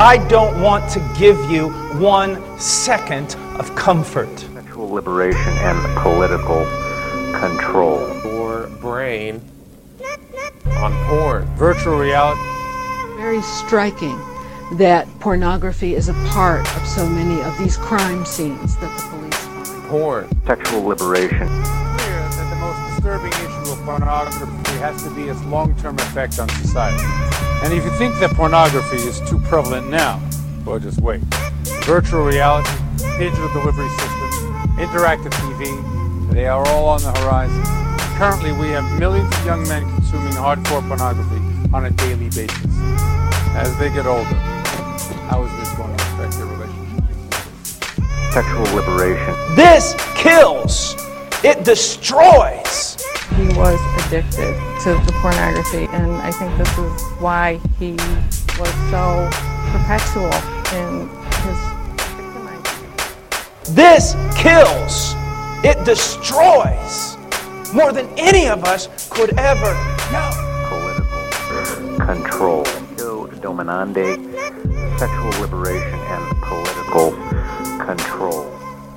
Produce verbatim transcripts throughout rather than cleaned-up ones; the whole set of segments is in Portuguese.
I don't want to give you one second of comfort. Sexual liberation and political control. Your brain on porn. Virtual reality. Very striking that pornography is a part of so many of these crime scenes that the police find. Porn. Sexual liberation. It's clear that the most disturbing issue of pornography has to be its long-term effect on society. And if you think that pornography is too prevalent now, well, just wait. Virtual reality, digital delivery systems, interactive T V, they are all on the horizon. Currently, we have millions of young men consuming hardcore pornography on a daily basis. As they get older, how is this going to affect their relationship? Sexual liberation. This kills. It destroys. He was addicted to the pornography, and I think this is why he was so perpetual in his victimizing. This kills. It destroys. More than any of us could ever know. Political control. Dominante. Sexual liberation and political control.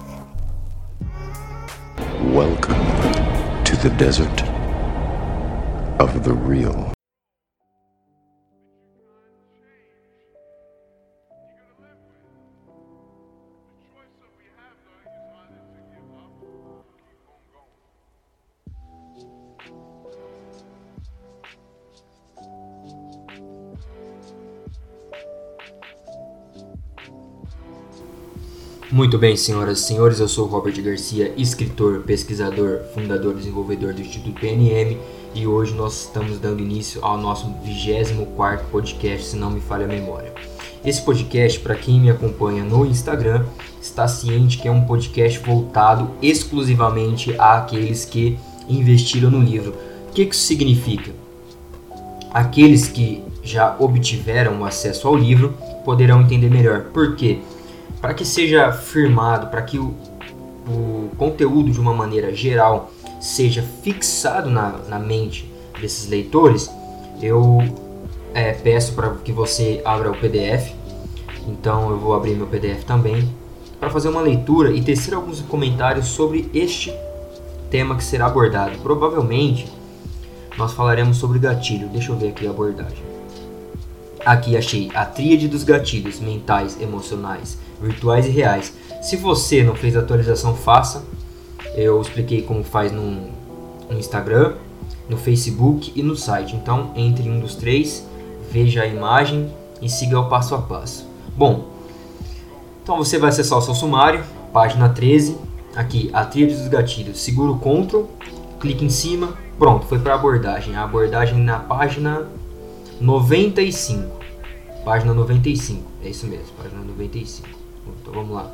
Welcome to the desert of the real. Muito bem, senhoras e senhores, eu sou o Robert Garcia, escritor, pesquisador, fundador e desenvolvedor do Instituto P N M, e hoje nós estamos dando início ao nosso vigésimo quarto podcast, se não me falha a memória. Esse podcast, para quem me acompanha no Instagram, está ciente que é um podcast voltado exclusivamente àqueles que investiram no livro. O que isso significa? Aqueles que já obtiveram o acesso ao livro poderão entender melhor. Por quê? Para que seja firmado, para que o, o conteúdo de uma maneira geral seja fixado na, na mente desses leitores, eu é, peço para que você abra o P D F. Então eu vou abrir meu P D F também para fazer uma leitura e tecer alguns comentários sobre este tema que será abordado. Provavelmente nós falaremos sobre gatilho. Deixa eu ver aqui a abordagem. Aqui achei a tríade dos gatilhos mentais, emocionais, virtuais e reais. Se você não fez a atualização, faça. Eu expliquei como faz no, no Instagram, no Facebook e no site. Então entre em um dos três, veja a imagem e siga o passo a passo. Bom, então você vai acessar o seu sumário, página treze. Aqui a tríade dos gatilhos. Segura o Ctrl, clique em cima. Pronto, foi para a abordagem. A abordagem na página noventa e cinco. Página noventa e cinco. É isso mesmo, página noventa e cinco. Então vamos lá.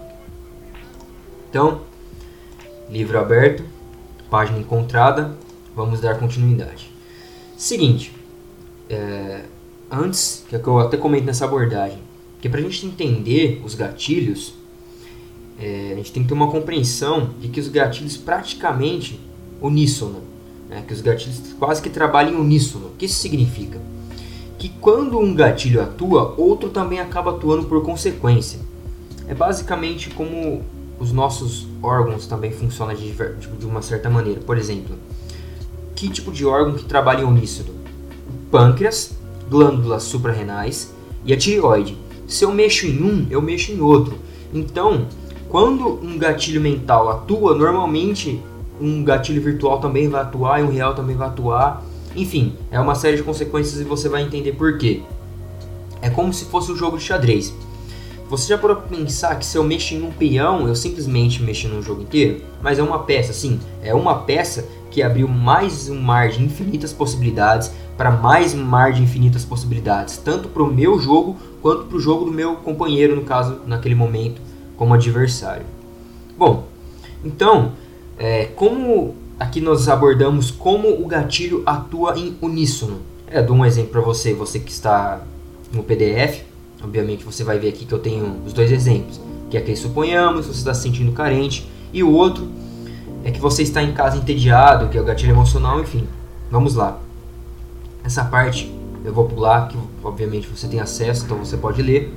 Então, livro aberto, página encontrada, vamos dar continuidade. Seguinte, é, antes, que eu até comento nessa abordagem, que para a gente entender os gatilhos, é, a gente tem que ter uma compreensão de que os gatilhos praticamente uníssono, né, que os gatilhos quase que trabalham em uníssono. O que isso significa? Que quando um gatilho atua, outro também acaba atuando por consequência. É basicamente como os nossos órgãos também funcionam de, de uma certa maneira. Por exemplo, que tipo de órgão que trabalha em uníssono? O pâncreas, glândulas suprarrenais e a tireoide. Se eu mexo em um, eu mexo em outro. Então, quando um gatilho mental atua, normalmente um gatilho virtual também vai atuar e um real também vai atuar. Enfim, é uma série de consequências e você vai entender por quê. É como se fosse um jogo de xadrez. Você já parou para pensar que se eu mexo em um peão, eu simplesmente mexo no jogo inteiro? Mas é uma peça, sim. É uma peça que abriu mais um mar de infinitas possibilidades para mais um mar de infinitas possibilidades. Tanto para o meu jogo, quanto para o jogo do meu companheiro, no caso, naquele momento, como adversário. Bom, então, é, como aqui nós abordamos como o gatilho atua em uníssono. Eu dou um exemplo para você, você que está no P D F. Obviamente você vai ver aqui que eu tenho os dois exemplos, que é que suponhamos, você está se sentindo carente, e o outro é que você está em casa entediado, que é o gatilho emocional, enfim. Vamos lá. Essa parte eu vou pular, que obviamente você tem acesso, então você pode ler.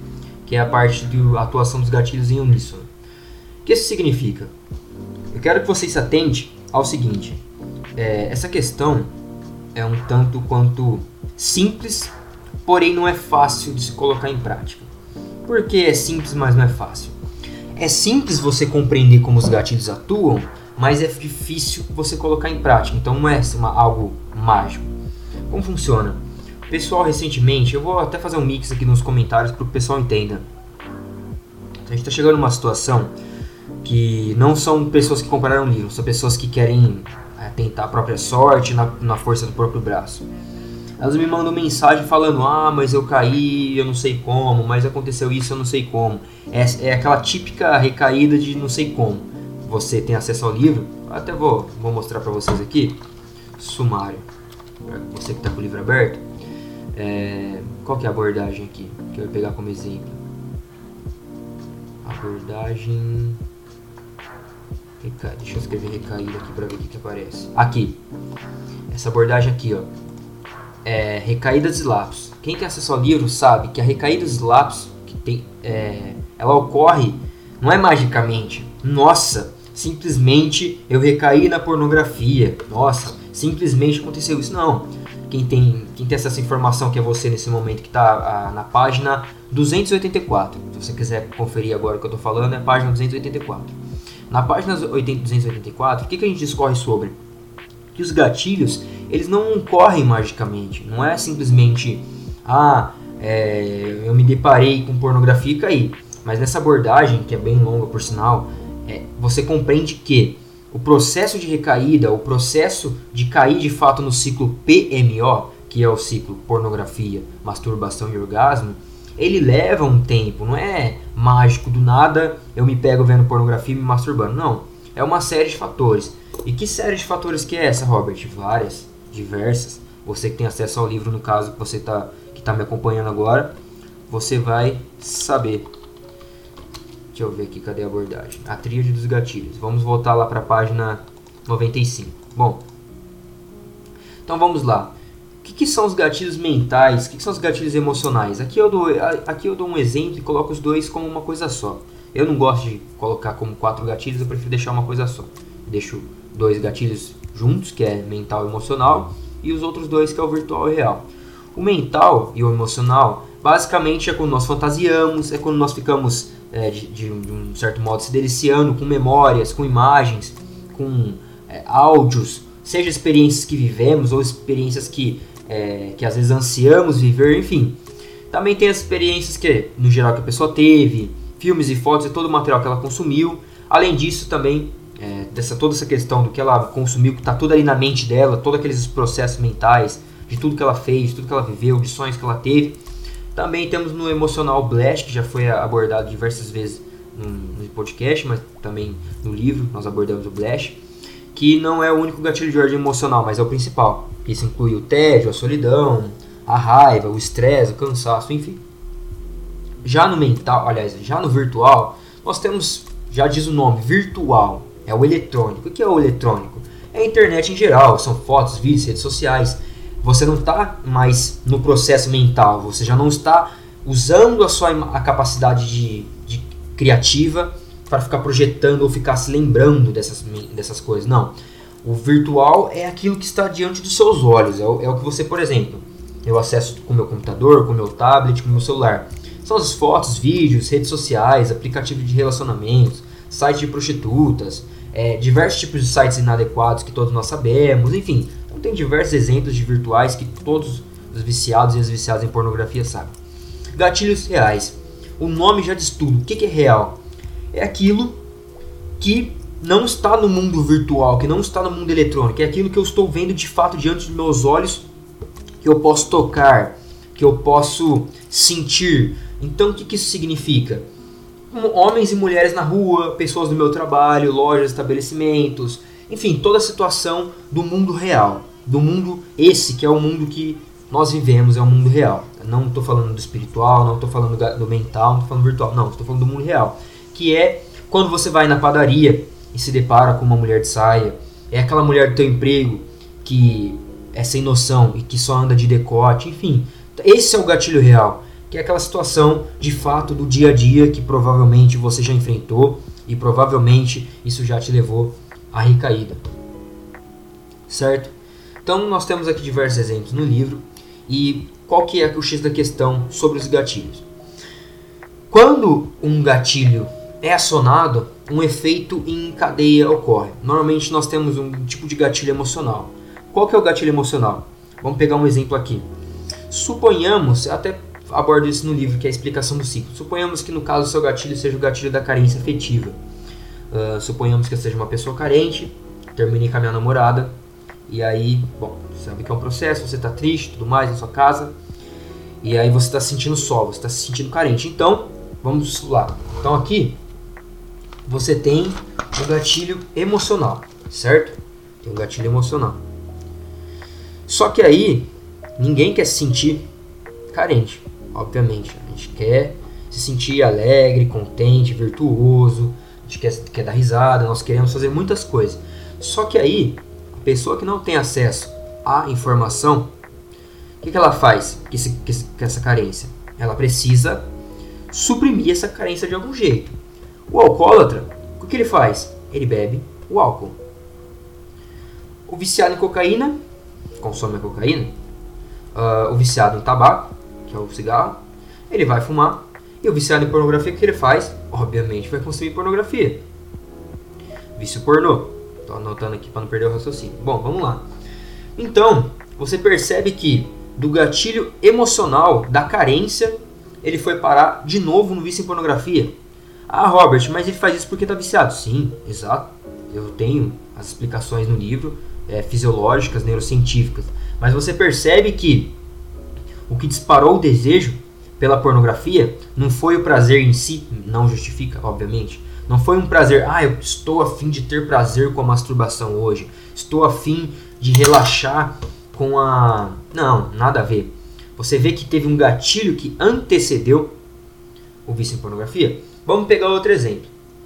que é a parte da atuação dos gatilhos em uníssono. O que isso significa? Eu quero que vocês se atentem ao seguinte, é, essa questão é um tanto quanto simples, porém não é fácil de se colocar em prática. Por que é simples, mas não é fácil? É simples você compreender como os gatilhos atuam, mas é difícil você colocar em prática, então não é uma, algo mágico. Como funciona? Pessoal, recentemente, eu vou até fazer um mix aqui nos comentários para que o pessoal entenda. A gente está chegando numa situação que não são pessoas que compraram livros, são pessoas que querem é, tentar a própria sorte na, na força do próprio braço. Elas me mandam mensagem falando, ah, mas eu caí, eu não sei como, mas aconteceu isso, eu não sei como. É, é aquela típica recaída de não sei como. Você tem acesso ao livro, até vou, vou mostrar para vocês aqui, sumário, você que está com o livro aberto. É, qual que é a abordagem aqui, que eu vou pegar como exemplo? Abordagem... Reca... Deixa eu escrever recaída aqui para ver o que, que aparece. Aqui, essa abordagem aqui, ó. É, recaídas e lapsos. Quem tem acesso ao livro sabe que a recaídas e lapsos que tem, é, ela ocorre, não é magicamente. Nossa, simplesmente eu recaí na pornografia. Nossa, simplesmente aconteceu isso. Não. Quem tem, quem tem essa informação que é você nesse momento, que está na página duzentos e oitenta e quatro. Se você quiser conferir agora o que eu estou falando, é a página duzentos e oitenta e quatro. Na página duzentos e oitenta e quatro, o que, que a gente discorre sobre? Que os gatilhos, eles não ocorrem magicamente. Não é simplesmente, ah, é, eu me deparei com pornografia e caí. Mas nessa abordagem, que é bem longa por sinal, é, você compreende que o processo de recaída, o processo de cair de fato no ciclo P M O, que é o ciclo pornografia, masturbação e orgasmo, ele leva um tempo, não é mágico, do nada eu me pego vendo pornografia e me masturbando, não. É uma série de fatores. E que série de fatores que é essa, Robert? Várias, diversas. Você que tem acesso ao livro, no caso, que você tá, que está me acompanhando agora, você vai saber. Deixa eu ver aqui, cadê a abordagem? A tríade dos gatilhos. Vamos voltar lá para a página noventa e cinco. Bom, então vamos lá. O que, que são os gatilhos mentais? O que, que são os gatilhos emocionais? Aqui eu, dou, aqui eu dou um exemplo e coloco os dois como uma coisa só. Eu não gosto de colocar como quatro gatilhos, eu prefiro deixar uma coisa só. Deixo dois gatilhos juntos, que é mental e emocional, e os outros dois, que é o virtual e real. O mental e o emocional, basicamente, é quando nós fantasiamos, é quando nós ficamos... É, de, de, de um certo modo se deliciando com memórias, com imagens, com é, áudios, seja experiências que vivemos ou experiências que, é, que às vezes ansiamos viver, enfim. Também tem as experiências que, no geral, que a pessoa teve, filmes e fotos e todo o material que ela consumiu. Além disso, também, é, dessa, toda essa questão do que ela consumiu, que está tudo ali na mente dela, todos aqueles processos mentais, de tudo que ela fez, de tudo que ela viveu, de sonhos que ela teve. Também temos no emocional Blash, que já foi abordado diversas vezes no, no podcast, mas também no livro nós abordamos o Blash, que não é o único gatilho de ordem emocional, mas é o principal. Isso inclui o tédio, a solidão, a raiva, o estresse, o cansaço, enfim. Já no mental, aliás, já no virtual, nós temos, já diz o nome, virtual, é o eletrônico. O que é o eletrônico? É a internet em geral, são fotos, vídeos, redes sociais. Você não está mais no processo mental, você já não está usando a sua a capacidade de, de criativa para ficar projetando ou ficar se lembrando dessas, dessas coisas. Não. O virtual é aquilo que está diante dos seus olhos. É o, é o que você, por exemplo, eu acesso com o meu computador, com o meu tablet, com o meu celular. São as fotos, vídeos, redes sociais, aplicativos de relacionamentos, sites de prostitutas, é, diversos tipos de sites inadequados que todos nós sabemos, enfim. Tem diversos exemplos de virtuais que todos os viciados e as viciadas em pornografia sabem. Gatilhos reais. O nome já diz tudo. O que é real? É aquilo que não está no mundo virtual, que não está no mundo eletrônico. É aquilo que eu estou vendo de fato diante dos meus olhos, que eu posso tocar, que eu posso sentir. Então o que isso significa? Homens e mulheres na rua, pessoas do meu trabalho, lojas, estabelecimentos... Enfim, toda a situação do mundo real, do mundo esse que é o mundo que nós vivemos, é o mundo real. Não estou falando do espiritual, não estou falando do mental, não estou falando do virtual, não, estou falando do mundo real. Que é quando você vai na padaria e se depara com uma mulher de saia, é aquela mulher do teu emprego que é sem noção e que só anda de decote, enfim. Esse é o gatilho real. que é aquela situação de fato do dia a dia que provavelmente você já enfrentou e provavelmente isso já te levou à recaída. Certo? Então nós temos aqui diversos exemplos no livro. E qual que é o X da questão sobre os gatilhos? Quando um gatilho é acionado, um efeito em cadeia ocorre. Normalmente nós temos um tipo de gatilho emocional. Qual que é o gatilho emocional? Vamos pegar um exemplo aqui. Suponhamos, até abordo isso no livro, que é a explicação do ciclo. Suponhamos que no caso o seu gatilho seja o gatilho da carência afetiva. Uh, suponhamos que eu seja uma pessoa carente, terminei com a minha namorada, e aí, bom, sabe que é um processo, você está triste, tudo mais, na sua casa, e aí você está se sentindo só, você está se sentindo carente. Então, vamos lá. Então aqui, você tem um gatilho emocional, certo? Tem um gatilho emocional. Só que aí, ninguém quer se sentir carente, obviamente. A gente quer se sentir alegre, contente, virtuoso, a gente quer, quer dar risada, nós queremos fazer muitas coisas. Só que aí, a pessoa que não tem acesso à informação, o que, que ela faz com, esse, com essa carência? Ela precisa suprimir essa carência de algum jeito. O alcoólatra, o que ele faz? Ele bebe o álcool. O viciado em cocaína, consome a cocaína. Uh, o viciado em tabaco, que é o cigarro, ele vai fumar. E o viciado em pornografia, o que ele faz? Obviamente vai consumir pornografia. Vício pornô. Estou anotando aqui para não perder o raciocínio. Bom, vamos lá. Então, você percebe que do gatilho emocional, da carência, ele foi parar de novo no vício em pornografia. Ah, Robert, mas ele faz isso porque está viciado. Sim, exato. Eu tenho as explicações no livro, é, fisiológicas, neurocientíficas. Mas você percebe que o que disparou o desejo pela pornografia não foi o prazer em si, não justifica, obviamente. Não foi um prazer, ah, eu estou a fim de ter prazer com a masturbação hoje. Estou a fim de relaxar com a... Não, nada a ver. Você vê que teve um gatilho que antecedeu o vício em pornografia. Vamos pegar outro exemplo.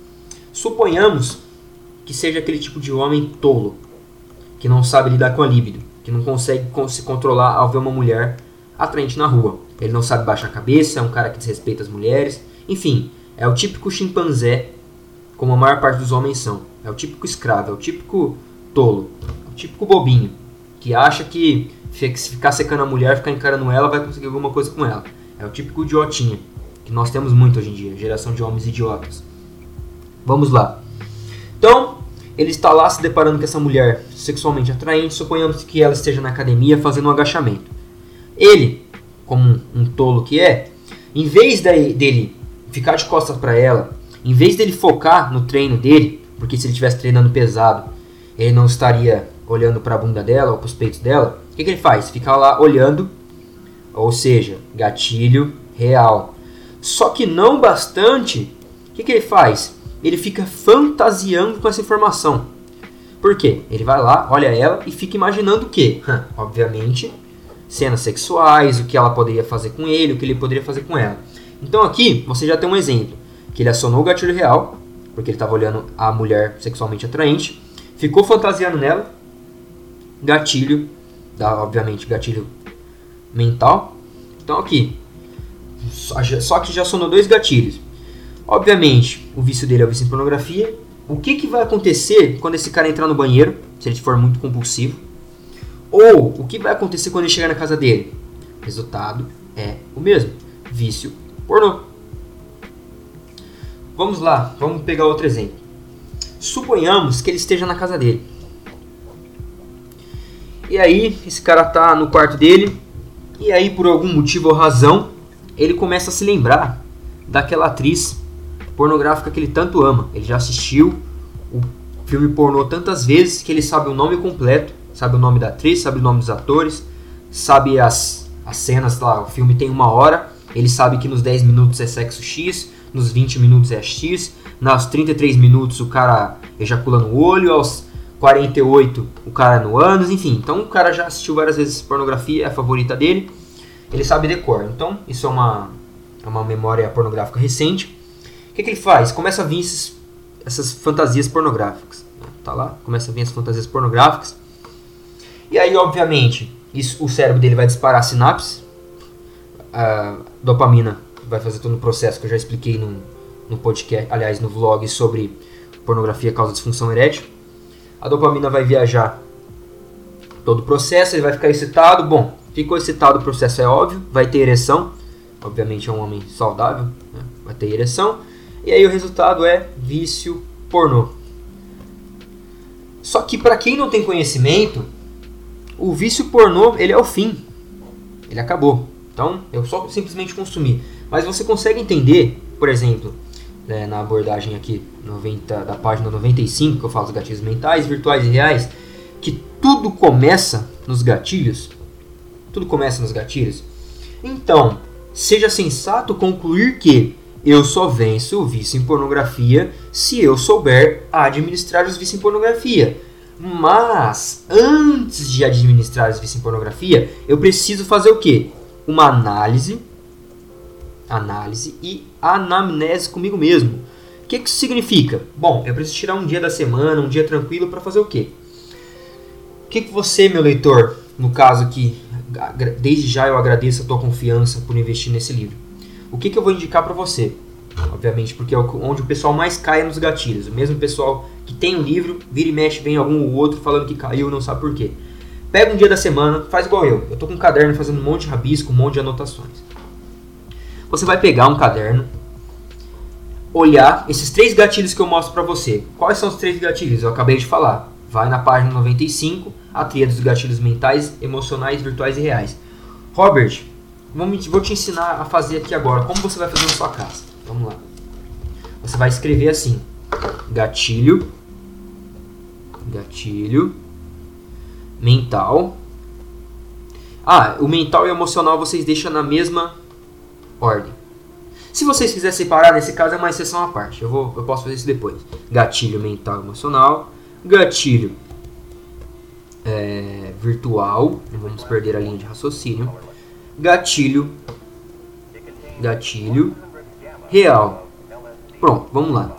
Suponhamos que seja aquele tipo de homem tolo, que não sabe lidar com a libido, que não consegue se controlar ao ver uma mulher atraente na rua. Ele não sabe baixar a cabeça, é um cara que desrespeita as mulheres. Enfim, é o típico chimpanzé, como a maior parte dos homens são. É o típico escravo, é o típico tolo, é o típico bobinho, que acha que se ficar secando a mulher, ficar encarando ela, vai conseguir alguma coisa com ela. É o típico idiotinha, que nós temos muito hoje em dia, geração de homens idiotas. Vamos lá. Então, ele está lá se deparando com essa mulher sexualmente atraente, suponhamos que ela esteja na academia fazendo um agachamento. Ele, como um, um tolo que é, em vez de, dele ficar de costas para ela, em vez dele focar no treino dele, porque se ele estivesse treinando pesado, ele não estaria olhando para a bunda dela ou para os peitos dela, o que, que ele faz? Fica lá olhando, ou seja, gatilho real. Só que não bastante, o que, que ele faz? Ele fica fantasiando com essa informação. Por quê? Ele vai lá, olha ela e fica imaginando o quê? Obviamente, cenas sexuais, o que ela poderia fazer com ele, o que ele poderia fazer com ela. Então aqui você já tem um exemplo, que ele acionou o gatilho real, porque ele estava olhando a mulher sexualmente atraente, ficou fantasiando nela, gatilho, dá, obviamente gatilho mental. Então aqui, só que já acionou dois gatilhos. Obviamente, o vício dele é o vício em pornografia. O que, que vai acontecer quando esse cara entrar no banheiro, se ele for muito compulsivo? Ou o que vai acontecer quando ele chegar na casa dele? O resultado é o mesmo, vício pornô. Vamos lá, vamos pegar outro exemplo. Suponhamos que ele esteja na casa dele. E aí, esse cara tá no quarto dele, e aí por algum motivo ou razão, ele começa a se lembrar daquela atriz pornográfica que ele tanto ama. Ele já assistiu o filme pornô tantas vezes que ele sabe o nome completo, sabe o nome da atriz, sabe o nome dos atores, sabe as, as cenas lá. O filme tem uma hora, ele sabe que nos dez minutos é sexo X, nos vinte minutos é X, nos trinta e três minutos o cara ejacula no olho, aos quarenta e oito o cara no ânus, enfim. Então o cara já assistiu várias vezes pornografia, é a favorita dele, ele sabe decor. Então isso é uma, é uma memória pornográfica recente. O que, que ele faz? Começa a vir esses, essas fantasias pornográficas. Tá lá? Começa a vir as fantasias pornográficas. E aí, obviamente, isso, o cérebro dele vai disparar sinapses. a dopamina vai fazer todo o processo que eu já expliquei no, no podcast, aliás, no vlog sobre pornografia causa disfunção erétil. A dopamina vai viajar todo o processo, ele vai ficar excitado. Bom, ficou excitado, o processo é óbvio, vai ter ereção. Obviamente é um homem saudável, né? Vai ter ereção. E aí o resultado é vício pornô. Só que para quem não tem conhecimento, o vício pornô, ele é o fim. Ele acabou. Então, eu só simplesmente consumi. Mas você consegue entender, por exemplo, né, na abordagem aqui noventa, da página noventa e cinco, que eu falo dos gatilhos mentais, virtuais e reais, que tudo começa nos gatilhos. Tudo começa nos gatilhos. Então, seja sensato concluir que eu só venço o vício em pornografia se eu souber administrar os vícios em pornografia. Mas, antes de administrar os vícios em pornografia, eu preciso fazer o quê? Uma análise, análise e anamnese comigo mesmo. O que, que isso significa? Bom, eu preciso tirar um dia da semana, um dia tranquilo para fazer o quê? O que, que você, meu leitor, no caso aqui, desde já eu agradeço a tua confiança por investir nesse livro. O que, que eu vou indicar para você? Obviamente, porque é onde o pessoal mais cai nos gatilhos. O mesmo pessoal que tem um livro, vira e mexe, vem algum ou outro falando que caiu e não sabe por quê. Pega um dia da semana, faz igual eu. Eu tô com um caderno fazendo um monte de rabisco, um monte de anotações. Você vai pegar um caderno, olhar esses três gatilhos que eu mostro pra você. Quais são os três gatilhos? Eu acabei de falar. Vai na página noventa e cinco, a tríade dos gatilhos mentais, emocionais, virtuais e reais. Robert, vou te ensinar a fazer aqui agora. Como você vai fazer na sua casa? Vamos lá. Você vai escrever assim. Gatilho. Gatilho. Mental. Ah, o mental e o emocional vocês deixam na mesma ordem. Se vocês quiserem separar, nesse caso é uma exceção à parte. Eu, vou, eu posso fazer isso depois. Gatilho mental e emocional. Gatilho é, virtual. Não vamos perder a linha de raciocínio. Gatilho. Gatilho real. Pronto, vamos lá.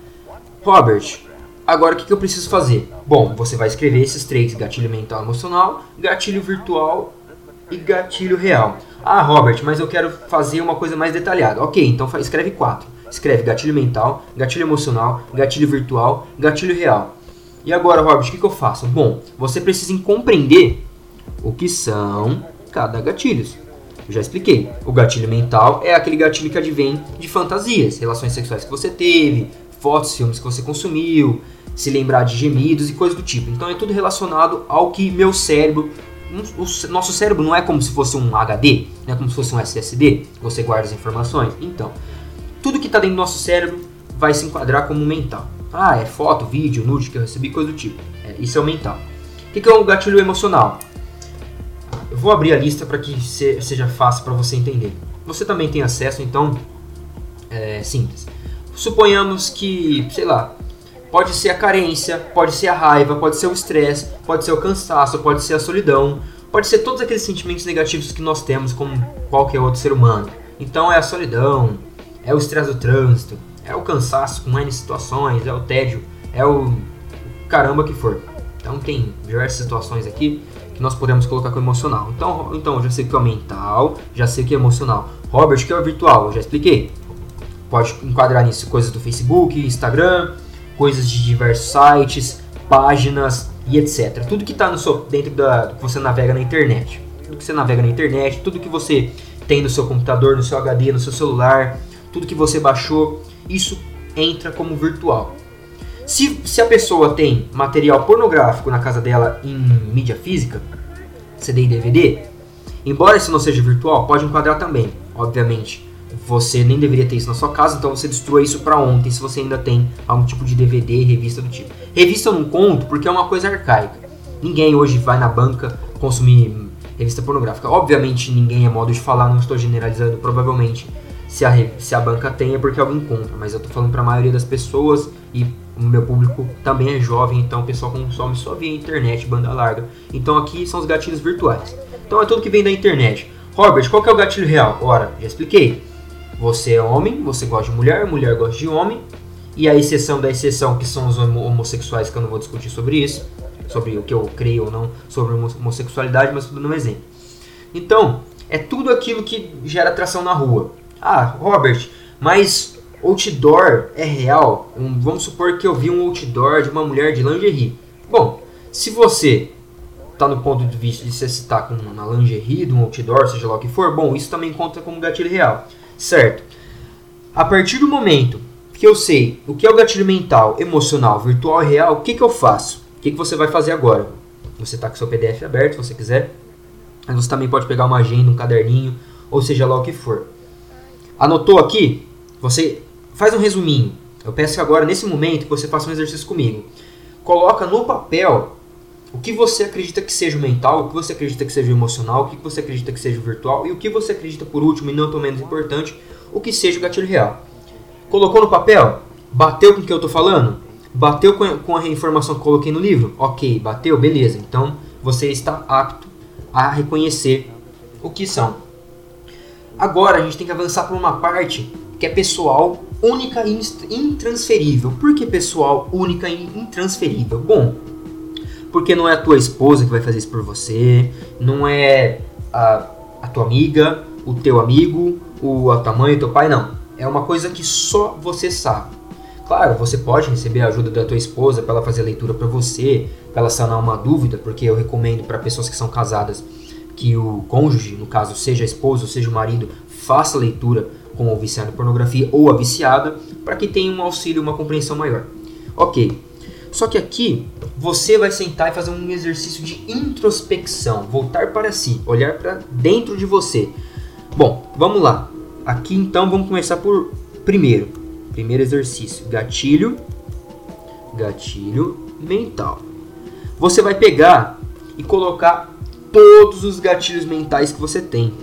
Robert, agora o que, que eu preciso fazer? Bom, você vai escrever esses três: gatilho mental e emocional, gatilho virtual e gatilho real. Ah, Robert, mas eu quero fazer uma coisa mais detalhada. Ok, então escreve quatro. Escreve gatilho mental, gatilho emocional, gatilho virtual, gatilho real. E agora, Robert, o que, que eu faço? Bom, você precisa compreender o que são cada gatilho. Eu já expliquei. O gatilho mental é aquele gatilho que advém de fantasias, relações sexuais que você teve, fotos, filmes que você consumiu, se lembrar de gemidos e coisas do tipo. Então é tudo relacionado ao que meu cérebro... O nosso cérebro não é como se fosse um H D, não é como se fosse um S S D, que você guarda as informações. Então, tudo que está dentro do nosso cérebro vai se enquadrar como mental. Ah, é foto, vídeo, nude que eu recebi, coisa do tipo. É, isso é o mental. O que, que é o gatilho emocional? Eu vou abrir a lista para que seja fácil para você entender. Você também tem acesso, então é simples. Suponhamos que, sei lá, pode ser a carência, pode ser a raiva, pode ser o estresse, pode ser o cansaço, pode ser a solidão, pode ser todos aqueles sentimentos negativos que nós temos como qualquer outro ser humano. Então é a solidão, é o estresse do trânsito, é o cansaço com N situações, é o tédio, é o caramba que for. Então tem diversas situações aqui que nós podemos colocar como emocional. Então, então eu já sei o que é o mental, já sei o que é emocional. Robert, o que é o virtual? Eu já expliquei. Pode enquadrar nisso coisas do Facebook, Instagram, coisas de diversos sites, páginas e etcétera. Tudo que está dentro da, do que você navega na internet. Tudo que você navega na internet, tudo que você tem no seu computador, no seu H D, no seu celular, tudo que você baixou, isso entra como virtual. Se, se a pessoa tem material pornográfico na casa dela em mídia física, C D e D V D, embora isso não seja virtual, pode enquadrar também. Obviamente, você nem deveria ter isso na sua casa, então você destrua isso para ontem se você ainda tem algum tipo de D V D, revista do tipo. Revista eu não conto porque é uma coisa arcaica. Ninguém hoje vai na banca consumir revista pornográfica. Obviamente ninguém é modo de falar, não estou generalizando, provavelmente se a, se a banca tem é porque alguém compra, mas eu estou falando para a maioria das pessoas e o meu público também é jovem, então o pessoal consome só via internet, banda larga. Então aqui são os gatilhos virtuais. Então é tudo que vem da internet. Robert, qual que é o gatilho real? Ora, já expliquei. Você é homem, você gosta de mulher, mulher gosta de homem. E a exceção da exceção, que são os homossexuais, que eu não vou discutir sobre isso, sobre o que eu creio ou não sobre homossexualidade, mas tudo no exemplo. Então, é tudo aquilo que gera atração na rua. Ah, Robert, mas outdoor é real? Um, vamos supor que eu vi um outdoor de uma mulher de lingerie. Bom, se você está no ponto de vista de se citar com uma lingerie, de um outdoor, seja lá o que for, bom, isso também conta como gatilho real, certo? A partir do momento que eu sei o que é o gatilho mental, emocional, virtual e real, o que, que eu faço? O que, que você vai fazer agora? Você está com o seu P D F aberto, se você quiser. Mas você também pode pegar uma agenda, um caderninho, ou seja lá o que for. Anotou aqui? Você faz um resuminho. Eu peço que agora, nesse momento, que você faça um exercício comigo. Coloca no papel o que você acredita que seja o mental, o que você acredita que seja o emocional, o que você acredita que seja o virtual e o que você acredita, por último e não tão menos importante, o que seja o gatilho real. Colocou no papel? Bateu com o que eu estou falando? Bateu com a informação que coloquei no livro? Ok, bateu, beleza. Então você está apto a reconhecer o que são. Agora a gente tem que avançar para uma parte que é pessoal, única e intransferível. Por que pessoal, única e intransferível? Bom, porque não é a tua esposa que vai fazer isso por você, não é a, a tua amiga, o teu amigo, o, a tua mãe, o teu pai, não. É uma coisa que só você sabe. Claro, você pode receber a ajuda da tua esposa para ela fazer a leitura para você, para ela sanar uma dúvida, porque eu recomendo para pessoas que são casadas que o cônjuge, no caso, seja a esposa ou seja o marido, faça a leitura com o viciado em pornografia ou a viciada, para que tenha um auxílio, uma compreensão maior. Ok, só que aqui você vai sentar e fazer um exercício de introspecção, voltar para si, olhar para dentro de você. Bom, vamos lá. Aqui então vamos começar por primeiro. Primeiro exercício, gatilho, gatilho mental. Você vai pegar e colocar todos os gatilhos mentais que você tem.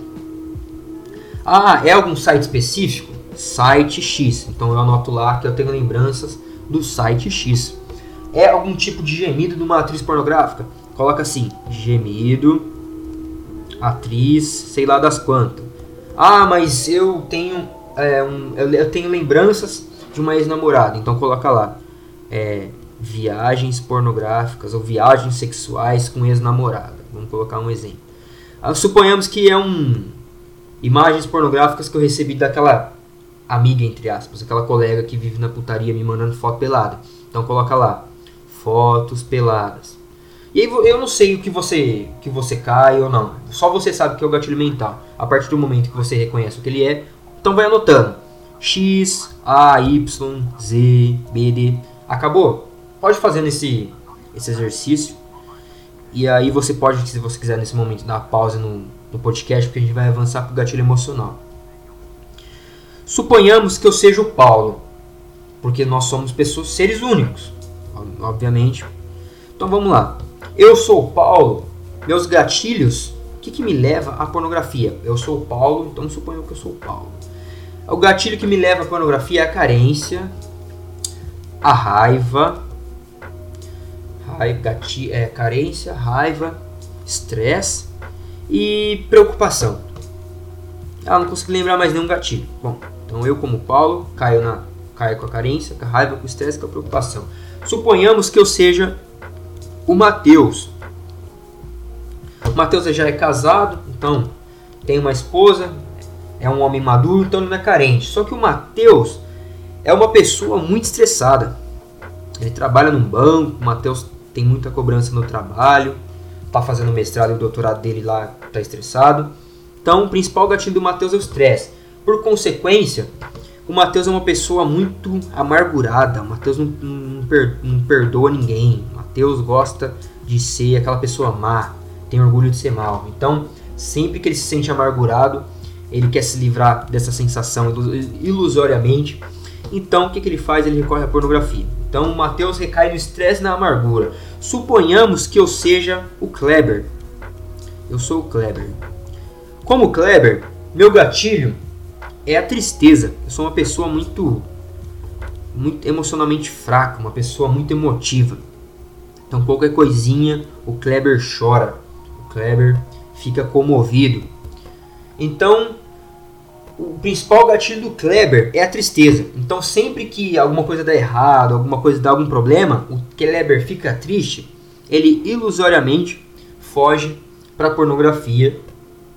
Ah, é algum site específico? Site X. Então eu anoto lá que eu tenho lembranças do site X. É algum tipo de gemido de uma atriz pornográfica? Coloca assim, gemido, atriz, sei lá das quantas. Ah, mas eu tenho... É um, eu tenho lembranças de uma ex-namorada, então coloca lá é, viagens pornográficas ou viagens sexuais com ex-namorada. Vamos colocar um exemplo. Ah, suponhamos que é um imagens pornográficas que eu recebi daquela amiga, entre aspas, aquela colega que vive na putaria me mandando foto pelada. Então coloca lá fotos peladas. E aí eu não sei o que você, que você cai ou não. Só você sabe o que é o gatilho mental. A partir do momento que você reconhece o que ele é, então vai anotando. X, A, Y, Z, B, D. Acabou? Pode fazer esse, esse exercício. E aí você pode, se você quiser nesse momento, dar uma pausa no, no podcast, porque a gente vai avançar para o gatilho emocional. Suponhamos que eu seja o Paulo. Porque nós somos pessoas, seres únicos. Obviamente. Então vamos lá. Eu sou o Paulo. Meus gatilhos. O que, que me leva à pornografia? Eu sou o Paulo, então suponhamos que eu sou o Paulo. O gatilho que me leva à pornografia é a carência, a raiva, raiva gati, é, carência, raiva, estresse e preocupação. Ah, não consigo lembrar mais nenhum gatilho. Bom, então eu como Paulo caio, na, caio com a carência, com a raiva, com o estresse e com a preocupação. Suponhamos que eu seja o Matheus. O Matheus já é casado, então tem uma esposa, é um homem maduro, então ele não é carente. Só que o Matheus é uma pessoa muito estressada. Ele trabalha num banco, o Matheus tem muita cobrança no trabalho, está fazendo o mestrado e o doutorado dele lá, está estressado. Então o principal gatilho do Matheus é o estresse. Por consequência, o Matheus é uma pessoa muito amargurada. O Matheus não, não, per, não perdoa ninguém. O Matheus gosta de ser aquela pessoa má, tem orgulho de ser mal. Então, sempre que ele se sente amargurado, ele quer se livrar dessa sensação ilusoriamente. Então, o que, que ele faz? Ele recorre à pornografia. Então, o Matheus recai no estresse e na amargura. Suponhamos que eu seja o Kleber. Eu sou o Kleber. Como Kleber, meu gatilho é a tristeza. Eu sou uma pessoa muito, muito emocionalmente fraca, uma pessoa muito emotiva. Então, qualquer coisinha, o Kleber chora. O Kleber fica comovido. Então, o principal gatilho do Kleber é a tristeza. Então, sempre que alguma coisa dá errado, alguma coisa dá algum problema, o Kleber fica triste, ele ilusoriamente foge para a pornografia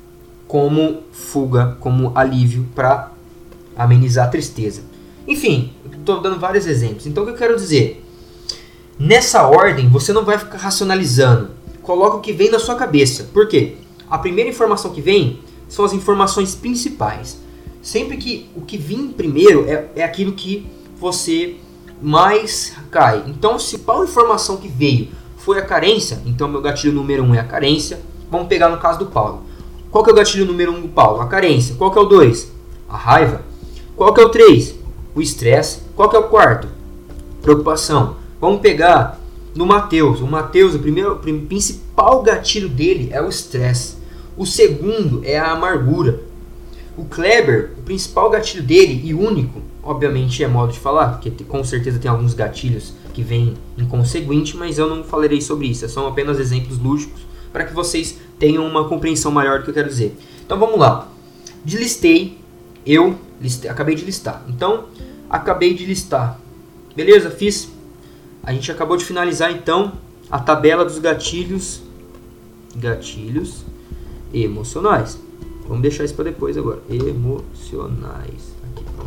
como fuga, como alívio para amenizar a tristeza. Enfim, estou dando vários exemplos. Então o que eu quero dizer? Nessa ordem, você não vai ficar racionalizando. Coloca o que vem na sua cabeça. Por quê? A primeira informação que vem são as informações principais. Sempre que o que vem primeiro é, é aquilo que você mais cai. Então, se qual informação que veio foi a carência, então meu gatilho número um é a carência. Vamos pegar no caso do Paulo. Qual que é o gatilho número um do Paulo? A carência. Qual que é o dois? A raiva. Qual que é o três? O estresse. Qual que é o quarto? Preocupação. Vamos pegar no Mateus. O Mateus, o primeiro, o principal gatilho dele é o estresse. O segundo é a amargura. O Kleber, o principal gatilho dele e único, obviamente é modo de falar, porque com certeza tem alguns gatilhos que vêm inconsequente, mas eu não falarei sobre isso. São apenas exemplos lúdicos para que vocês tenham uma compreensão maior do que eu quero dizer. Então vamos lá. Listei, eu listei, acabei de listar. Então, acabei de listar. Beleza? Fiz. A gente acabou de finalizar então a tabela dos gatilhos. Gatilhos emocionais. Vamos deixar isso para depois agora. Emocionais. Aqui, pronto.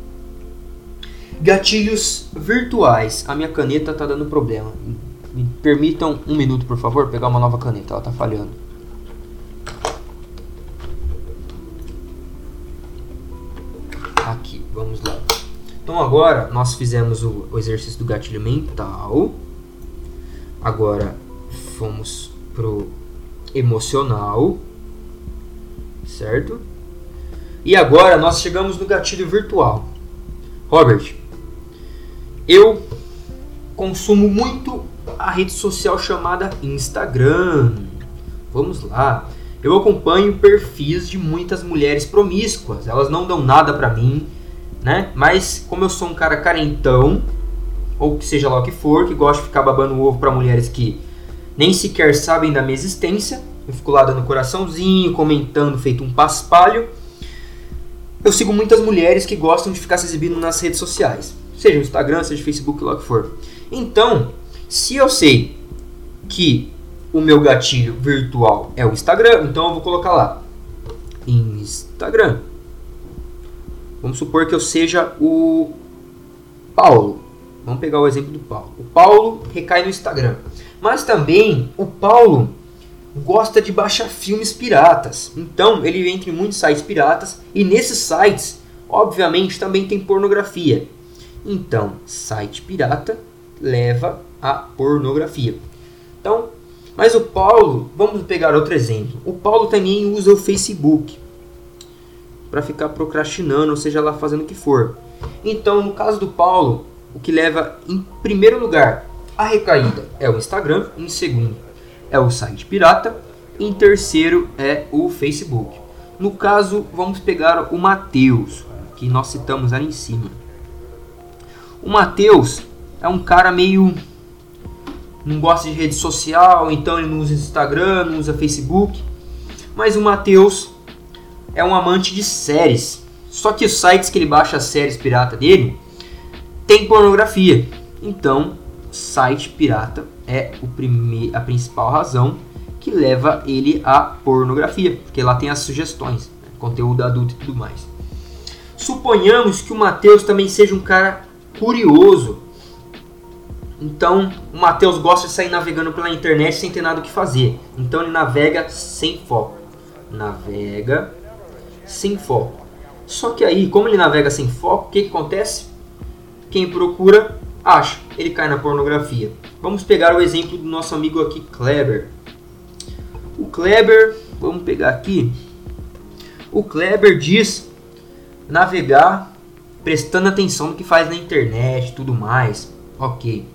Gatilhos virtuais. A minha caneta está dando problema. Me permitam um minuto, por favor, pegar uma nova caneta. Ela está falhando. Aqui, vamos lá. Então agora nós fizemos o, o exercício do gatilho mental. Agora fomos pro emocional. Certo? E agora nós chegamos no gatilho virtual. Robert, eu consumo muito a rede social chamada Instagram. Vamos lá. Eu acompanho perfis de muitas mulheres promíscuas. Elas não dão nada pra mim, né? Mas como eu sou um cara carentão, ou que seja lá o que for, que gosta de ficar babando o ovo pra mulheres que nem sequer sabem da minha existência, eu fico lá dando coraçãozinho, comentando, feito um paspalho. Eu sigo muitas mulheres que gostam de ficar se exibindo nas redes sociais. Seja no Instagram, seja no Facebook, lá o que for. Então, se eu sei que o meu gatilho virtual é o Instagram, então eu vou colocar lá. Instagram. Vamos supor que eu seja o Paulo. Vamos pegar o exemplo do Paulo. O Paulo recai no Instagram. Mas também o Paulo gosta de baixar filmes piratas. Então ele entra em muitos sites piratas e nesses sites, obviamente, também tem pornografia. Então, site pirata leva a pornografia. Então, mas o Paulo, vamos pegar outro exemplo. O Paulo também usa o Facebook para ficar procrastinando, ou seja lá fazendo o que for. Então, no caso do Paulo, o que leva em primeiro lugar a recaída é o Instagram, em segundo é o site pirata, em terceiro é o Facebook. No caso, vamos pegar o Mateus, que nós citamos ali em cima. O Mateus é um cara meio... não gosta de rede social, então ele não usa Instagram, não usa Facebook. Mas o Mateus é um amante de séries. Só que os sites que ele baixa as séries pirata dele tem pornografia. Então, site pirata é o prime- a principal razão que leva ele à pornografia, porque lá tem as sugestões, né? Conteúdo adulto e tudo mais. Suponhamos que o Mateus também seja um cara curioso. Então, o Mateus gosta de sair navegando pela internet sem ter nada o que fazer. Então, ele navega sem foco. Navega sem foco. Só que aí, como ele navega sem foco, o que, que acontece? Quem procura, acha. Ele cai na pornografia. Vamos pegar o exemplo do nosso amigo aqui, Kleber. O Kleber, vamos pegar aqui. O Kleber diz navegar prestando atenção no que faz na internet e tudo mais. Ok.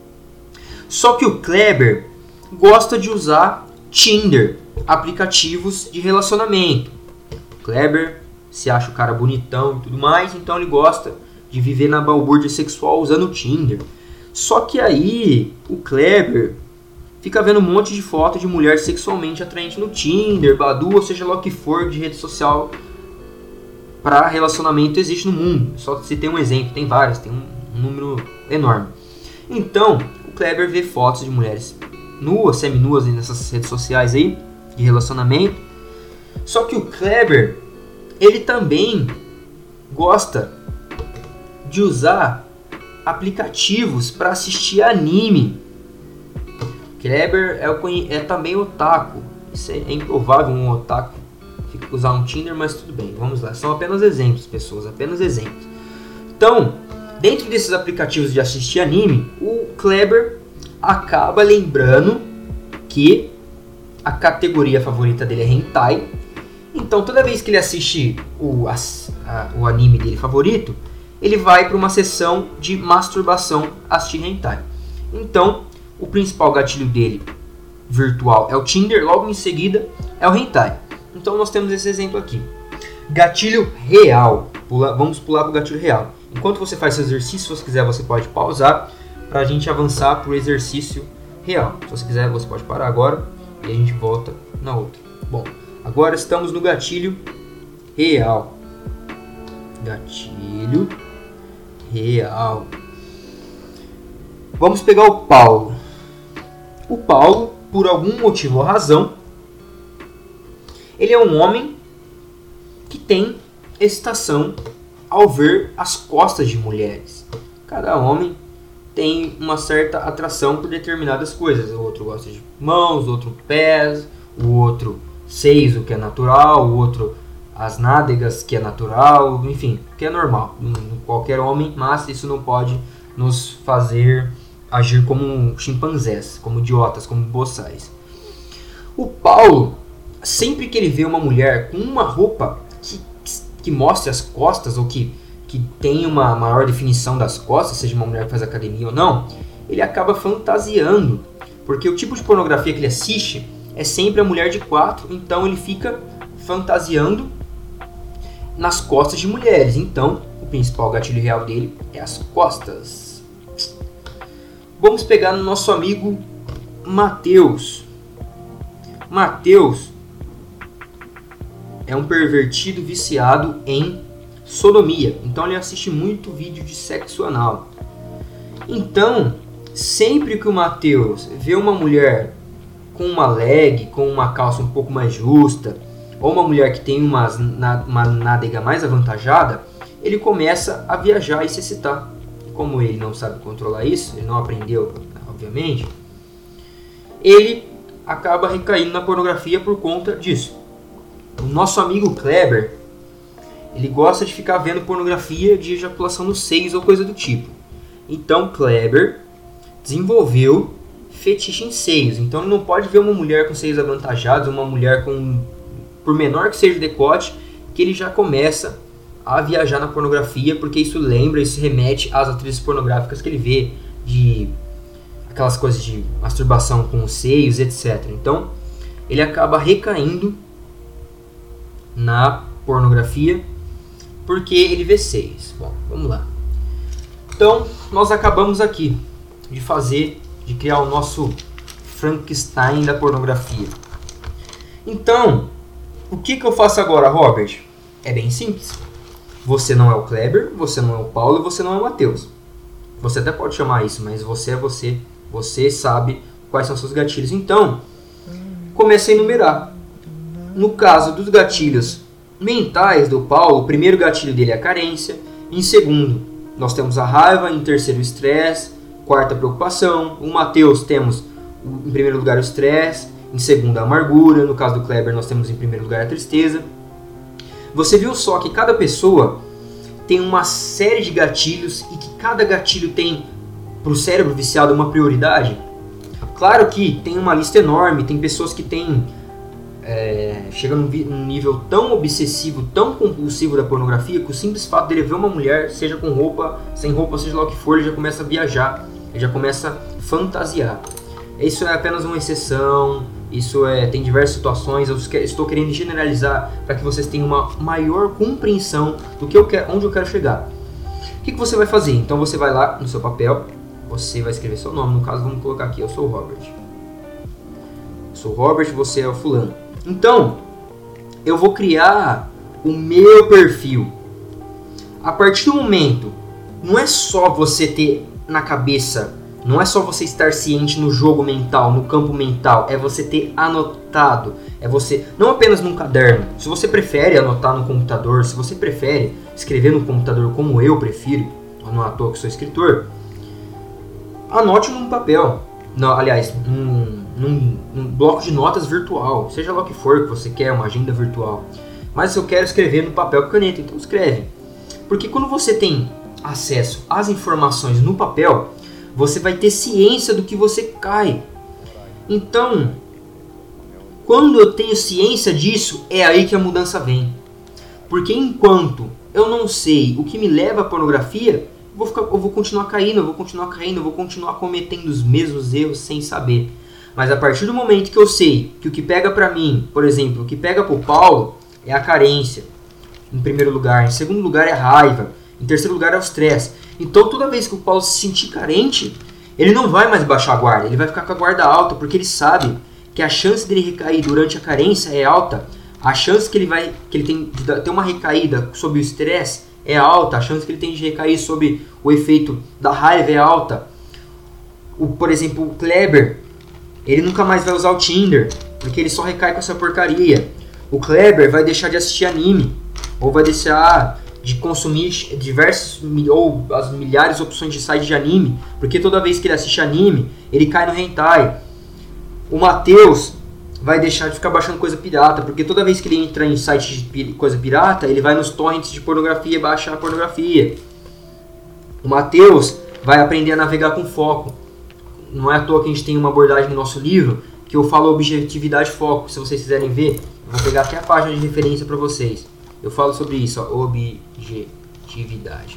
Só que o Kleber gosta de usar Tinder, aplicativos de relacionamento. O Kleber se acha o cara bonitão e tudo mais, então ele gosta de viver na balbúrdia sexual usando o Tinder. Só que aí o Kleber fica vendo um monte de foto de mulher sexualmente atraente no Tinder, Badoo, ou seja lá o que for de rede social para relacionamento existe no mundo. Só se tem um exemplo, tem vários, tem um, um número enorme. Então, o Kleber vê fotos de mulheres nuas, semi-nuas nessas redes sociais aí, de relacionamento. Só que o Kleber, ele também gosta de usar aplicativos para assistir anime. Kleber é, o, é também otaku. Isso é, é improvável um otaku usar um Tinder, mas tudo bem, vamos lá. São apenas exemplos, pessoas, apenas exemplos. Então, dentro desses aplicativos de assistir anime, o Kleber acaba lembrando que a categoria favorita dele é hentai. Então, toda vez que ele assiste o, a, a, o anime dele favorito, ele vai para uma sessão de masturbação assistir hentai. Então, o principal gatilho dele virtual é o Tinder, logo em seguida é o hentai. Então, nós temos esse exemplo aqui. Gatilho real. Pula, vamos pular para o gatilho real. Enquanto você faz esse exercício, se você quiser, você pode pausar para a gente avançar para o exercício real. Se você quiser, você pode parar agora e a gente volta na outra. Bom, agora estamos no gatilho real. Gatilho real. Vamos pegar o Paulo. O Paulo, por algum motivo ou razão, ele é um homem que tem excitação ao ver as costas de mulheres. Cada homem tem uma certa atração por determinadas coisas. O outro gosta de mãos, o outro pés, o outro seios, o que é natural, o outro as nádegas, que é natural, enfim, que é normal. Qualquer homem, mas isso não pode nos fazer agir como chimpanzés, como idiotas, como boçais. O Paulo, sempre que ele vê uma mulher com uma roupa que, que mostre as costas, ou que, que tem uma maior definição das costas, seja uma mulher que faz academia ou não, ele acaba fantasiando, porque o tipo de pornografia que ele assiste é sempre a mulher de quatro, então ele fica fantasiando nas costas de mulheres. Então, o principal gatilho real dele é as costas. Vamos pegar no nosso amigo Matheus. Matheus é um pervertido viciado em sodomia. Então ele assiste muito vídeo de sexo anal. Então, sempre que o Matheus vê uma mulher com uma leg, com uma calça um pouco mais justa, ou uma mulher que tem uma, uma nádega mais avantajada, ele começa a viajar e se excitar. Como ele não sabe controlar isso, ele não aprendeu, obviamente, ele acaba recaindo na pornografia por conta disso. O nosso amigo Kleber, ele gosta de ficar vendo pornografia de ejaculação nos seios ou coisa do tipo. Então Kleber desenvolveu fetiche em seios. Então ele não pode ver uma mulher com seios avantajados, uma mulher com, por menor que seja o decote, que ele já começa a viajar na pornografia, porque isso lembra, isso remete às atrizes pornográficas que ele vê, de aquelas coisas de masturbação com os seios, etcétera. Então, ele acaba recaindo na pornografia porque ele vê seios. Bom, vamos lá. Então, nós acabamos aqui de fazer, de criar o nosso Frankenstein da pornografia. Então, o que, que eu faço agora, Robert? É bem simples. Você não é o Kleber, você não é o Paulo e você não é o Matheus. Você até pode chamar isso, mas você é você. Você sabe quais são seus gatilhos. Então, comece a enumerar. No caso dos gatilhos mentais do Paulo, o primeiro gatilho dele é a carência. Em segundo, nós temos a raiva. Em terceiro, o estresse. Quarta, a preocupação. O Matheus temos, em primeiro lugar, o estresse. Em segundo, a amargura. No caso do Kleber, nós temos em primeiro lugar a tristeza. Você viu só que cada pessoa tem uma série de gatilhos e que cada gatilho tem, para o cérebro viciado, uma prioridade? Claro que tem uma lista enorme, tem pessoas que têm, é, chegam num nível tão obsessivo, tão compulsivo da pornografia, que o simples fato dele ver uma mulher, seja com roupa, sem roupa, seja lá o que for, ele já começa a viajar, ele já começa a fantasiar. Isso é apenas uma exceção. Isso é, tem diversas situações, eu estou querendo generalizar para que vocês tenham uma maior compreensão do que eu quero, onde eu quero chegar. O que, que você vai fazer? Então você vai lá no seu papel, você vai escrever seu nome, no caso vamos colocar aqui, eu sou o Robert. Eu sou o Robert, você é o fulano. Então, eu vou criar o meu perfil. A partir do momento, não é só você ter na cabeça Não é só você estar ciente no jogo mental, no campo mental, é você ter anotado, é você, não apenas num caderno, se você prefere anotar no computador, se você prefere escrever no computador como eu prefiro, não é à toa que sou escritor, anote num papel, não, aliás, num, num, num bloco de notas virtual, seja lá o que for que você quer, uma agenda virtual, mas eu quero escrever no papel com caneta, então escreve, porque quando você tem acesso às informações no papel, você vai ter ciência do que você cai. Então, quando eu tenho ciência disso, é aí que a mudança vem. Porque enquanto eu não sei o que me leva à pornografia, eu vou, ficar, eu vou continuar caindo, eu vou continuar caindo, eu vou continuar cometendo os mesmos erros sem saber. Mas a partir do momento que eu sei que o que pega pra mim, por exemplo, o que pega pro Paulo é a carência, em primeiro lugar. Em segundo lugar é a raiva. Em terceiro lugar é o estresse. Então toda vez que o Paulo se sentir carente, ele não vai mais baixar a guarda, ele vai ficar com a guarda alta, porque ele sabe que a chance dele recair durante a carência é alta, a chance que ele, vai, que ele tem de ter uma recaída sob o estresse é alta, a chance que ele tem de recair sob o efeito da raiva é alta. O, por exemplo, o Kleber, ele nunca mais vai usar o Tinder, porque ele só recai com essa porcaria. O Kleber vai deixar de assistir anime, ou vai deixar de consumir diversos ou as milhares de opções de site de anime, porque toda vez que ele assiste anime, ele cai no hentai. O Matheus vai deixar de ficar baixando coisa pirata, porque toda vez que ele entra em site de coisa pirata, ele vai nos torrents de pornografia e baixa a pornografia. O Matheus vai aprender a navegar com foco. Não é à toa que a gente tem uma abordagem no nosso livro que eu falo objetividade e foco. Se vocês quiserem ver, eu vou pegar até a página de referência para vocês. Eu falo sobre isso, ó, objetividade.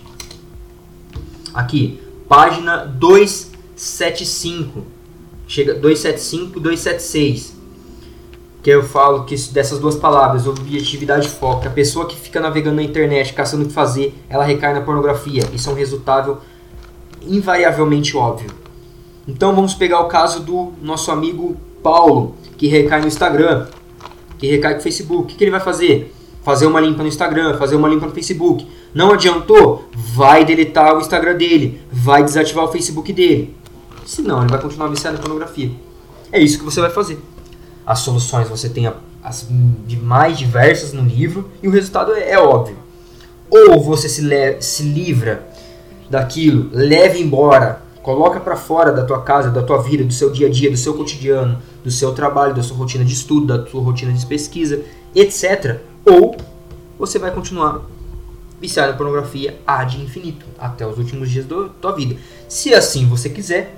Aqui, página duzentos e setenta e cinco. Chega duzentos e setenta e cinco, duzentos e setenta e seis. Que eu falo que dessas duas palavras, objetividade e foco, que a pessoa que fica navegando na internet, caçando o que fazer, ela recai na pornografia. Isso é um resultado invariavelmente óbvio. Então vamos pegar o caso do nosso amigo Paulo, que recai no Instagram, que recai no Facebook. O que, que ele vai fazer? Fazer uma limpa no Instagram, fazer uma limpa no Facebook. Não adiantou? Vai deletar o Instagram dele, vai desativar o Facebook dele. Senão ele vai continuar viciado em pornografia. É isso que você vai fazer. As soluções você tem as mais diversas no livro e o resultado é, é óbvio. Ou você se, le- se livra daquilo, leva embora, coloca para fora da tua casa, da tua vida, do seu dia a dia, do seu cotidiano, do seu trabalho, da sua rotina de estudo, da sua rotina de pesquisa, etcétera. Ou você vai continuar viciado em pornografia ad infinito, até os últimos dias da tua vida. Se assim você quiser,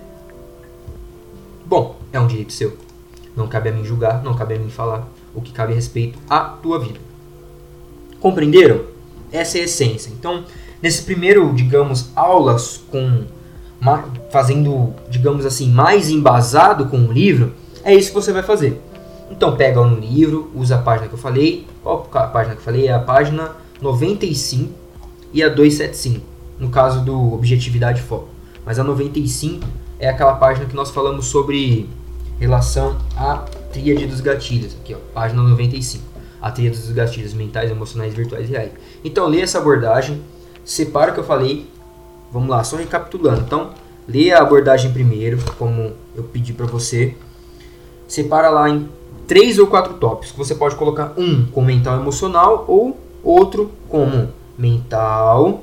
bom, é um direito seu. Não cabe a mim julgar, não cabe a mim falar. O que cabe a respeito à tua vida. Compreenderam? Essa é a essência. Então, nesse primeiro, digamos, aulas com fazendo, digamos assim, mais embasado com o livro, é isso que você vai fazer. Então pega no livro, usa a página que eu falei. Qual a página que eu falei? É a página noventa e cinco e a duzentos e setenta e cinco, no caso do objetividade e foco. Mas a noventa e cinco é aquela página que nós falamos sobre relação à tríade dos gatilhos. Aqui, ó, página noventa e cinco. A tríade dos gatilhos mentais, emocionais, virtuais e reais. Então lê essa abordagem, separa o que eu falei. Vamos lá, só recapitulando. Então, lê a abordagem primeiro, como eu pedi para você. Separa lá em três ou quatro tópicos. Você pode colocar um com mental e emocional ou outro como mental,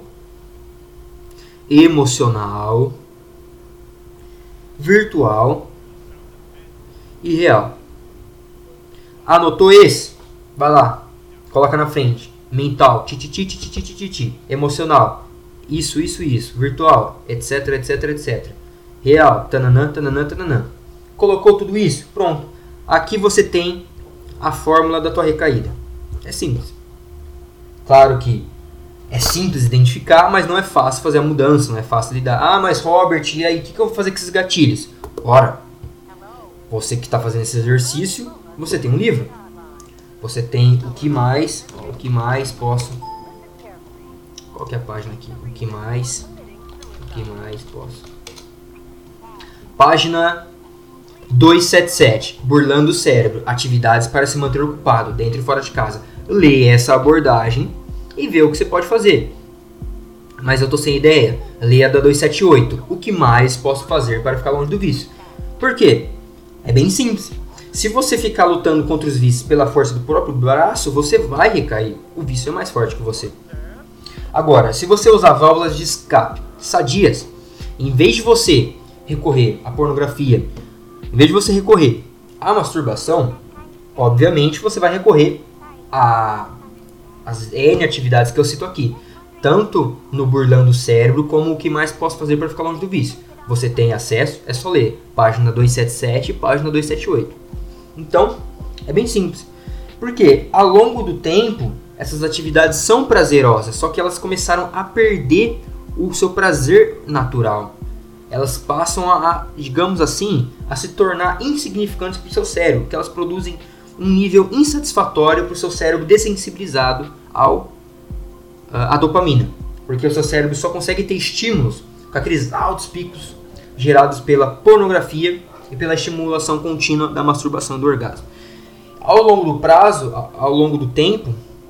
emocional, virtual e real. Anotou esse? Vai lá, coloca na frente. Mental, ti, ti, ti, ti, ti, ti, ti, ti. Emocional, isso, isso, isso. Virtual, etc, etc, etc. Real, tananã, tananã, tananã. Colocou tudo isso? Pronto. Aqui você tem a fórmula da tua recaída. É simples. Claro que é simples identificar, mas não é fácil fazer a mudança, não é fácil lidar. Ah, mas Robert, e aí, o que, que eu vou fazer com esses gatilhos? Ora, você que está fazendo esse exercício, você tem um livro. Você tem o que mais, ó, o que mais posso... Qual que é a página aqui? O que mais, o que mais posso... Página duzentos e setenta e sete, burlando o cérebro, atividades para se manter ocupado, dentro e fora de casa. Lê essa abordagem e vê o que você pode fazer. mas eu tô sem ideia. Leia a da duzentos e setenta e oito. O que mais posso fazer para ficar longe do vício? Por quê? É bem simples. Se você ficar lutando contra os vícios pela força do próprio braço, você vai recair. O vício é mais forte que você. Agora, se você usar válvulas de escape sadias, em vez de você recorrer à pornografia, em vez de você recorrer à masturbação, obviamente você vai recorrer a as N atividades que eu cito aqui, tanto no Burlando o Cérebro como o que mais posso fazer para ficar longe do vício. Você tem acesso, é só ler página duzentos e setenta e sete e página duzentos e setenta e oito. Então, é bem simples. Porque ao longo do tempo, essas atividades são prazerosas, só que elas começaram a perder o seu prazer natural. Elas passam a, digamos assim, a se tornar insignificantes para o seu cérebro, porque elas produzem um nível insatisfatório para o seu cérebro dessensibilizado ao, à dopamina. Porque o seu cérebro só consegue ter estímulos com aqueles altos picos gerados pela pornografia e pela estimulação contínua da masturbação e do orgasmo. Ao longo do prazo, ao longo do tempo,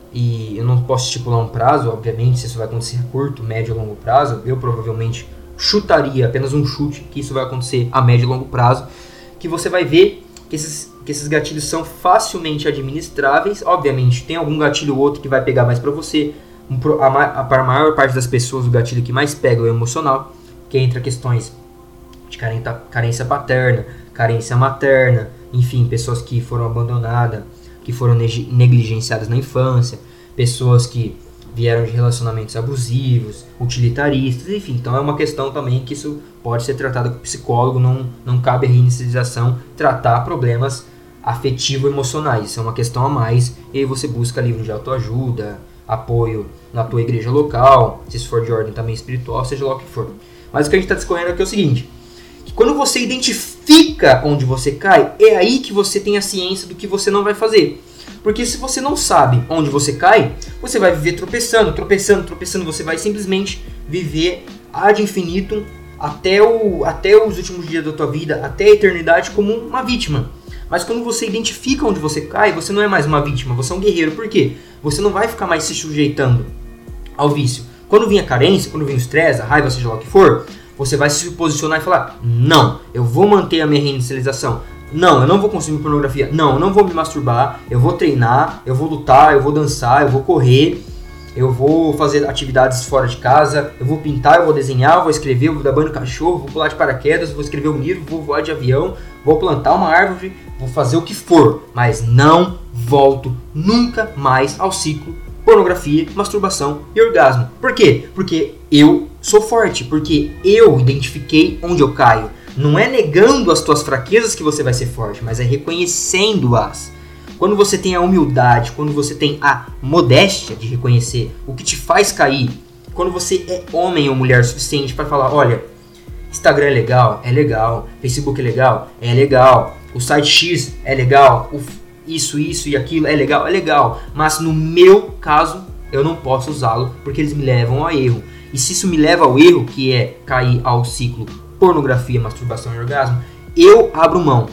e eu não posso estipular um prazo, obviamente, se isso vai acontecer a curto, médio ou longo prazo, eu provavelmente chutaria, apenas um chute, que isso vai acontecer a médio e longo prazo, que você vai ver que esses, que esses gatilhos são facilmente administráveis. Obviamente, tem algum gatilho ou outro que vai pegar mais para você. A, a, para a maior parte das pessoas, o gatilho que mais pega é o emocional, que entra questões de carência, carência paterna, carência materna, enfim, pessoas que foram abandonadas, que foram negligenciadas na infância, pessoas que vieram de relacionamentos abusivos, utilitaristas, enfim. Então é uma questão também que isso pode ser tratado com o psicólogo, não, não cabe a reinicialização tratar problemas afetivo-emocionais, isso é uma questão a mais, e aí você busca livro de autoajuda, apoio na tua igreja local, se isso for de ordem também espiritual, seja lá o que for. Mas o que a gente está discorrendo aqui é o seguinte, que quando você identifica onde você cai, é aí que você tem a ciência do que você não vai fazer. Porque se você não sabe onde você cai, você vai viver tropeçando, tropeçando, tropeçando, você vai simplesmente viver ad infinitum até, o, até os últimos dias da tua vida, até a eternidade como uma vítima. Mas quando você identifica onde você cai, você não é mais uma vítima, você é um guerreiro. Por quê? Você não vai ficar mais se sujeitando ao vício. Quando vir a carência, quando vir o estresse, a raiva, seja lá o que for, você vai se posicionar e falar, não, eu vou manter a minha reinicialização. Não, eu não vou consumir pornografia. Não, eu não vou me masturbar. Eu vou treinar, eu vou lutar, eu vou dançar, eu vou correr. Eu vou fazer atividades fora de casa. Eu vou pintar, eu vou desenhar, eu vou escrever, eu vou dar banho no cachorro, vou pular de paraquedas, vou escrever um livro, vou voar de avião, vou plantar uma árvore, vou fazer o que for. Mas não volto nunca mais ao ciclo pornografia, masturbação e orgasmo. Por quê? Porque eu sou forte, porque eu identifiquei onde eu caio. Não é negando as tuas fraquezas que você vai ser forte, mas é reconhecendo-as. Quando você tem a humildade, quando você tem a modéstia de reconhecer o que te faz cair, quando você é homem ou mulher suficiente para falar, olha, Instagram é legal, é legal, Facebook é legal, é legal, o site X é legal, o isso, isso e aquilo é legal, é legal, mas no meu caso eu não posso usá-lo porque eles me levam ao erro. E se isso me leva ao erro, que é cair ao ciclo pornografia, masturbação e orgasmo, eu abro mão.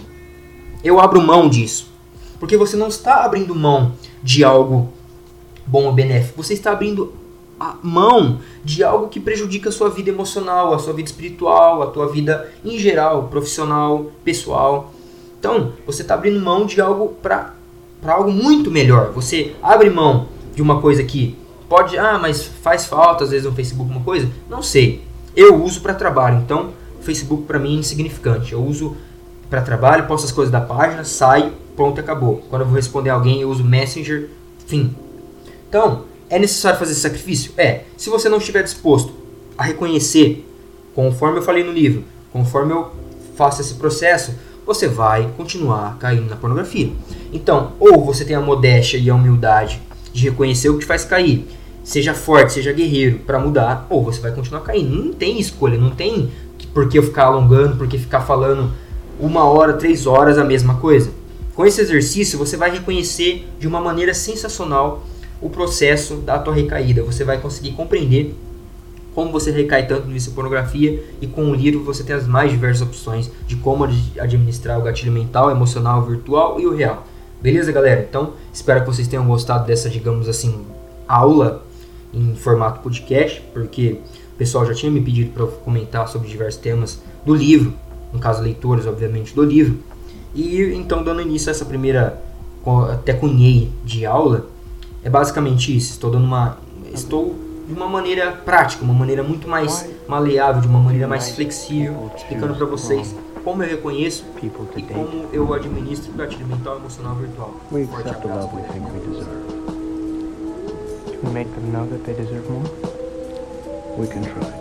Eu abro mão disso. Porque você não está abrindo mão de algo bom ou benéfico. Você está abrindo a mão de algo que prejudica a sua vida emocional, a sua vida espiritual, a tua vida em geral, profissional, pessoal. Então, você está abrindo mão de algo para para algo muito melhor. Você abre mão de uma coisa que pode... Ah, mas faz falta às vezes no Facebook uma coisa? Não sei. Eu uso para trabalho, então... O Facebook para mim é insignificante. Eu uso para trabalho, posto as coisas da página, saio, pronto, acabou. Quando eu vou responder a alguém, eu uso Messenger, fim. Então, é necessário fazer esse sacrifício? É. Se você não estiver disposto a reconhecer, conforme eu falei no livro, conforme eu faço esse processo, você vai continuar caindo na pornografia. Então, ou você tem a modéstia e a humildade de reconhecer o que te faz cair, seja forte, seja guerreiro para mudar, ou você vai continuar caindo. Não tem escolha, não tem... Por que eu ficar alongando, por que ficar falando uma hora, três horas a mesma coisa? Com esse exercício, você vai reconhecer de uma maneira sensacional o processo da tua recaída. Você vai conseguir compreender como você recai tanto no vício de pornografia, e com o livro você tem as mais diversas opções de como administrar o gatilho mental, emocional, virtual e o real. Beleza, galera? Então, espero que vocês tenham gostado dessa, digamos assim, aula em formato podcast, porque o pessoal já tinha me pedido para eu comentar sobre diversos temas do livro, no caso leitores, obviamente, do livro. E então, dando início a essa primeira, até cunhei de aula, é basicamente isso. Estou dando uma, estou de uma maneira prática, uma maneira muito mais maleável, de uma maneira mais flexível, explicando para vocês como eu reconheço e como eu administro o gatilho mental e emocional virtual. We accept the love we think we deserve. Can we make them know that they deserve more? We can try.